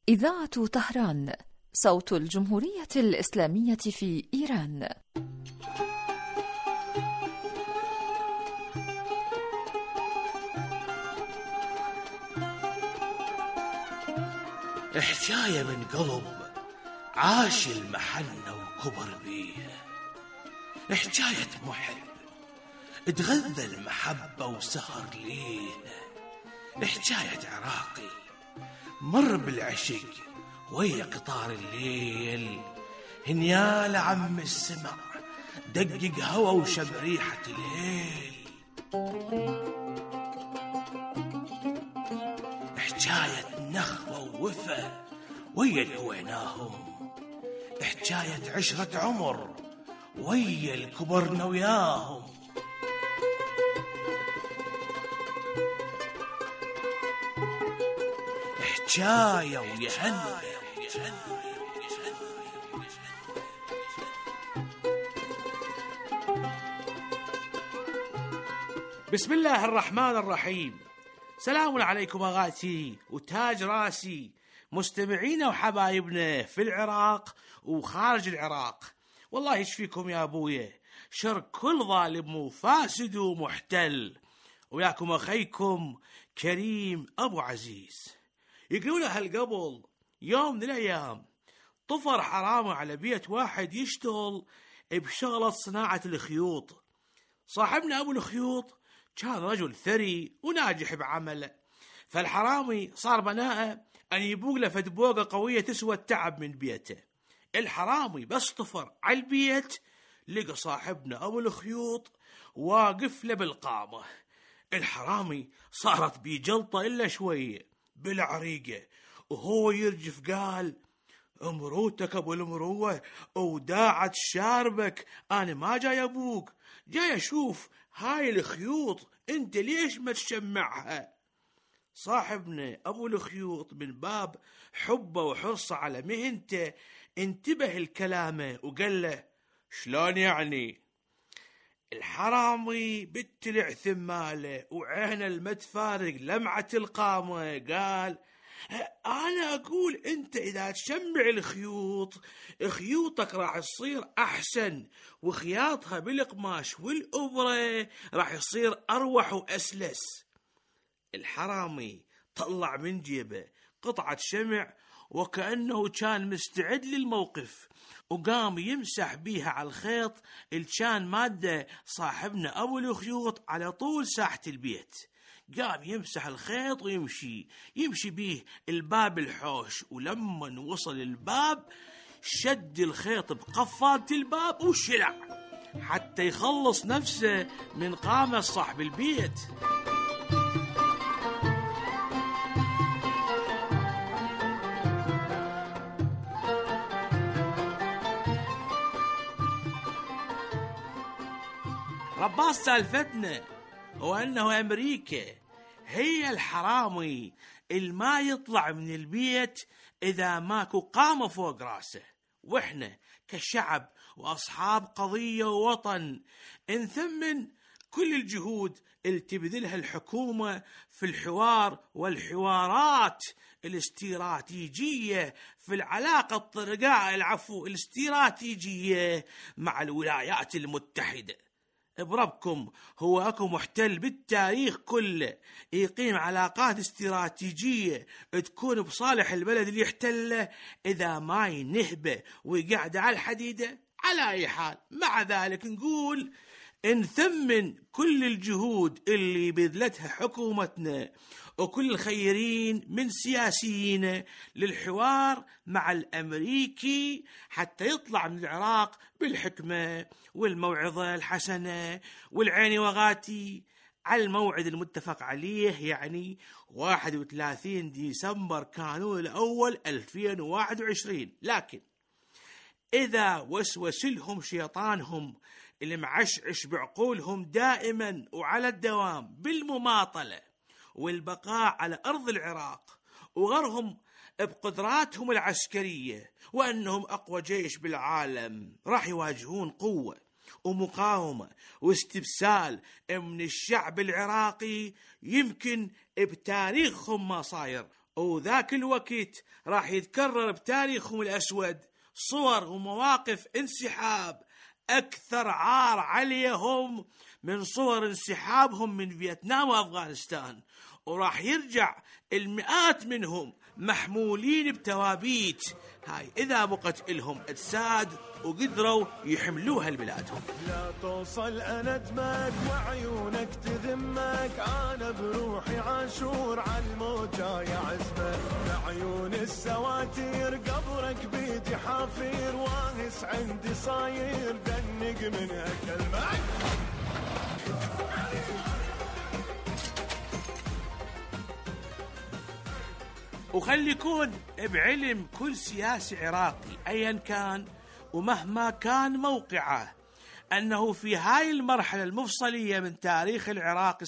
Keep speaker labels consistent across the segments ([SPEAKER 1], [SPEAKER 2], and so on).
[SPEAKER 1] إذاعة طهران، صوت الجمهورية الإسلامية في إيران.
[SPEAKER 2] حكاية من قلب عاش المحنة وكبر بيها، حكاية محب اتغذى المحبة وسهر ليها، حكاية عراقي مر بالعشق ويا قطار الليل، هنيال عم السمع دقق هوا وشم ريحة الهيل. حكاية نخوة ووفا ويا الهويناهم، حكاية عشرة عمر ويا الكبرنا وياهم. حكاية ويهنى. بسم الله الرحمن الرحيم. سلام عليكم أغاتي وتاج راسي، مستمعينا وحبايبنا في العراق وخارج العراق. والله يشفيكم يا أبويا شر كل ظالم وفاسد ومحتل. وياكم أخيكم كريم أبو عزيز. يقولون هالقبل يوم من الأيام طفر حرامه على بيت واحد يشتغل بشغلة صناعة الخيوط. صاحبنا أبو الخيوط كان رجل ثري وناجح بعمله، فالحرامي صار بناءه أن يبوق له فدبوقة قوية تسوى التعب من بيته. الحرامي بس طفر على البيت لقى صاحبنا أبو الخيوط واقف له بالقامة. الحرامي صارت بيه جلطة إلا شوية بالعريقة، وهو يرجف قال: امروتك ابو المروة وداعت شاربك، انا ما جاي ابوك، جاي اشوف هاي الخيوط انت ليش ما تشمعها. صاحبنا ابو الخيوط من باب حبه وحرصه على مهنته انتبه الكلامه وقال له: شلون يعني؟ الحرامي بالتلع ثماله وعينه المتفارق لمعة القامة قال: أنا أقول أنت إذا تشمع الخيوط خيوطك راح تصير أحسن، وخياطها بالقماش والأبرة راح يصير أروح وأسلس. الحرامي طلع من جيبه قطعة شمع وكأنه كان مستعد للموقف، وقام يمسح بيها على الخيط اللي كان مادة صاحبنا أبو الخيوط على طول ساحة البيت. قام يمسح الخيط ويمشي بيه الباب الحوش، ولما وصل الباب شد الخيط بقفالة الباب وشلع حتى يخلص نفسه من قامة صاحب البيت. رباس سالفتنا هو أنه أمريكا هي الحرامي اللي ما يطلع من البيت إذا ماكو قامة فوق راسه. وإحنا كشعب وأصحاب قضية ووطن نثمن كل الجهود اللي تبذلها الحكومة في الحوار والحوارات الاستراتيجية في العلاقة الاستراتيجية مع الولايات المتحدة. بربكم هو أكو محتل بالتاريخ كله يقيم علاقات استراتيجية تكون بصالح البلد اللي يحتله إذا ما ينهبه ويقعد على الحديدة؟ على أي حال، مع ذلك نقول نثمن كل الجهود اللي بذلتها حكومتنا وكل الخيرين من سياسيين للحوار مع الأمريكي حتى يطلع من العراق بالحكمة والموعظة الحسنة والعين وغاتي على الموعد المتفق عليه، يعني 31 ديسمبر كانون الأول 2021. لكن إذا وسوس لهم شيطانهم اللي معشعش بعقولهم دائما وعلى الدوام بالمماطلة والبقاء على أرض العراق وغرهم بقدراتهم العسكرية وأنهم أقوى جيش بالعالم، راح يواجهون قوة ومقاومة واستبسال من الشعب العراقي يمكن بتاريخهم ما صاير. وذاك الوقت راح يتكرر بتاريخهم الأسود صور ومواقف انسحاب أكثر عار عليهم من صور انسحابهم من فيتنام وأفغانستان، وراح يرجع المئات منهم محمولين بتوابيت، هاي إذا بقت إلهم أجساد وقدروا يحملوها لبلادهم.
[SPEAKER 3] لا توصل أنا دمك وعيونك تذمك، أنا بروحي عاشور عالموت جاي عزمك، بعيون السواتير قبرك بيدي حافير، واهس عندي صاير دنق منها كلمك.
[SPEAKER 2] وخلي يكون بعلم كل سياسي عراقي أيا كان ومهما كان موقعه أنه في هاي المرحلة المفصلية من تاريخ العراق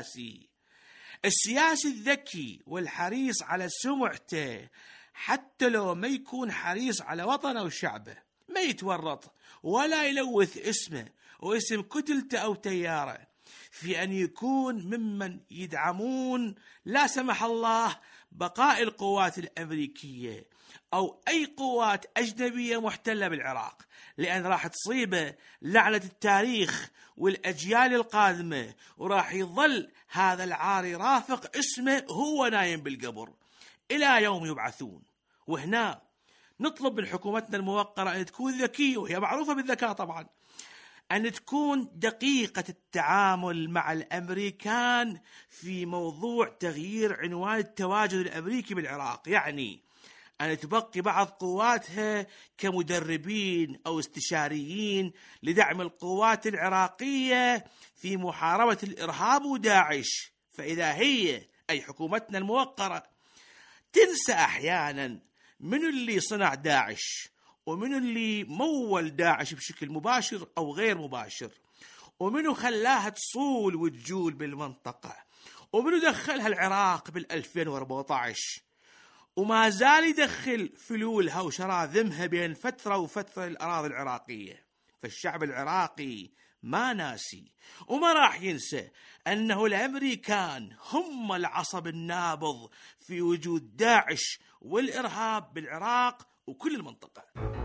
[SPEAKER 2] السياسي الذكي والحريص على سمعته، حتى لو ما يكون حريص على وطنه وشعبه، ما يتورط ولا يلوث اسمه واسم كتلته أو تياره في أن يكون ممن يدعمون لا سمح الله بقاء القوات الأمريكية أو أي قوات أجنبية محتلة بالعراق، لأن راح تصيبه لعنة التاريخ والأجيال القادمة، وراح يظل هذا العار يرافق اسمه هو نايم بالقبر إلى يوم يبعثون. وهنا نطلب من حكومتنا الموقرة أن تكون ذكية، وهي معروفة بالذكاء طبعا، أن تكون دقيقة التعامل مع الأمريكان في موضوع تغيير عنوان التواجد الأمريكي بالعراق، يعني أن تبقي بعض قواتها كمدربين أو استشاريين لدعم القوات العراقية في محاربة الإرهاب وداعش. فإذا هي أي حكومتنا الموقرة تنسى أحيانا من اللي صنع داعش ومن اللي مول داعش بشكل مباشر أو غير مباشر، ومنو خلاها تصول وتجول بالمنطقة، ومنو دخلها العراق بال2014 وما زال يدخل فلولها وشراذمها بين فترة وفترة الأراضي العراقية. فالشعب العراقي ما ناسي وما راح ينسى أنه الأمريكان هم العصب النابض في وجود داعش والإرهاب بالعراق وكل المنطقة.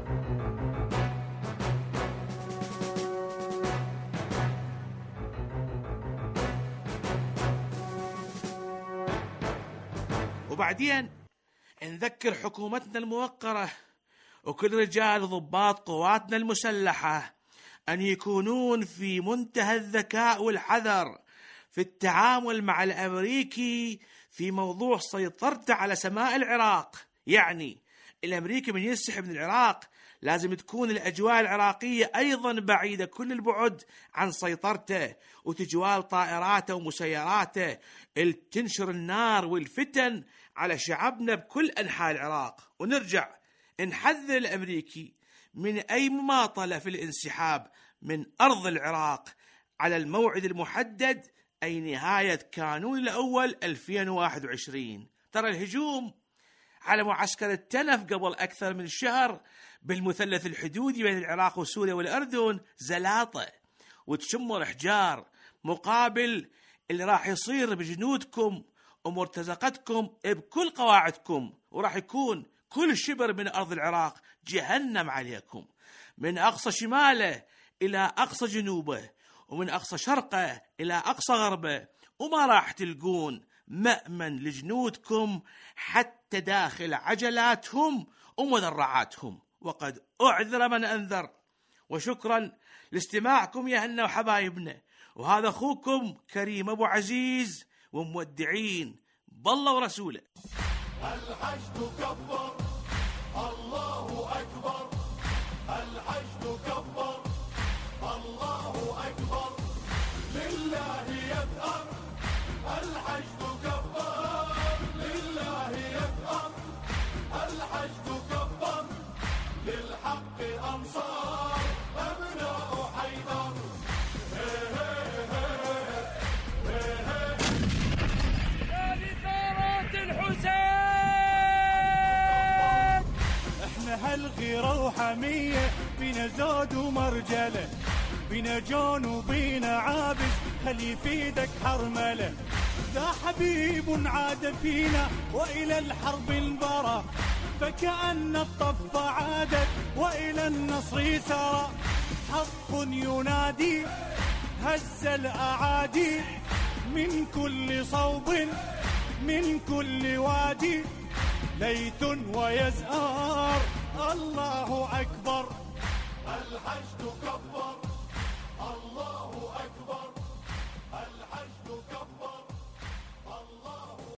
[SPEAKER 2] وبعدين نذكر حكومتنا الموقرة وكل رجال ضباط قواتنا المسلحة أن يكونون في منتهى الذكاء والحذر في التعامل مع الأمريكي في موضوع سيطرته على سماء العراق. يعني الأمريكي من ينسحب من العراق لازم تكون الأجواء العراقية أيضا بعيدة كل البعد عن سيطرته، وتجوال طائراته ومسيراته اللي تنشر النار والفتن على شعبنا بكل أنحاء العراق. ونرجع نحذر الأمريكي من أي مماطلة في الانسحاب من أرض العراق على الموعد المحدد، أي نهاية كانون الأول 2021. ترى الهجوم على معسكر التنف قبل أكثر من شهر بالمثلث الحدودي بين العراق وسوريا والأردن زلاطة وتشمر حجار، مقابل اللي راح يصير بجنودكم ومرتزقتكم بكل قواعدكم، وراح يكون كل شبر من أرض العراق جهنم عليكم، من أقصى شماله إلى أقصى جنوبه، ومن أقصى شرقه إلى أقصى غربه، وما راح تلقون مأمن لجنودكم حتى داخل عجلاتهم ومدرعاتهم. وقد أعذر من أنذر. وشكرا لاستماعكم يا هنا وحبايبنا، وهذا أخوكم كريم أبو عزيز، ومودعين بالله ورسوله.
[SPEAKER 3] الحشد كبر الله أكبر، الحشد كبر الله أكبر، لله يثأر الحشد كبر، لله يثأر الحشد كبر، للحق أنصار أبناء حيدر.
[SPEAKER 4] هذه ثارات الحسين، احنا هالغيرة وحمية، بينا زود ومرجلة، بينا جون وبينا عابس، خلي في ايدك حرملة، ذا حبيب عاد فينا وإلى الحرب انبرى، فكأن الطف عادت وإلى النصر سرى. حق ينادي هز الأعادي من كل صوب من كل وادي، ليث ويزآر الله أكبر.
[SPEAKER 3] الحشد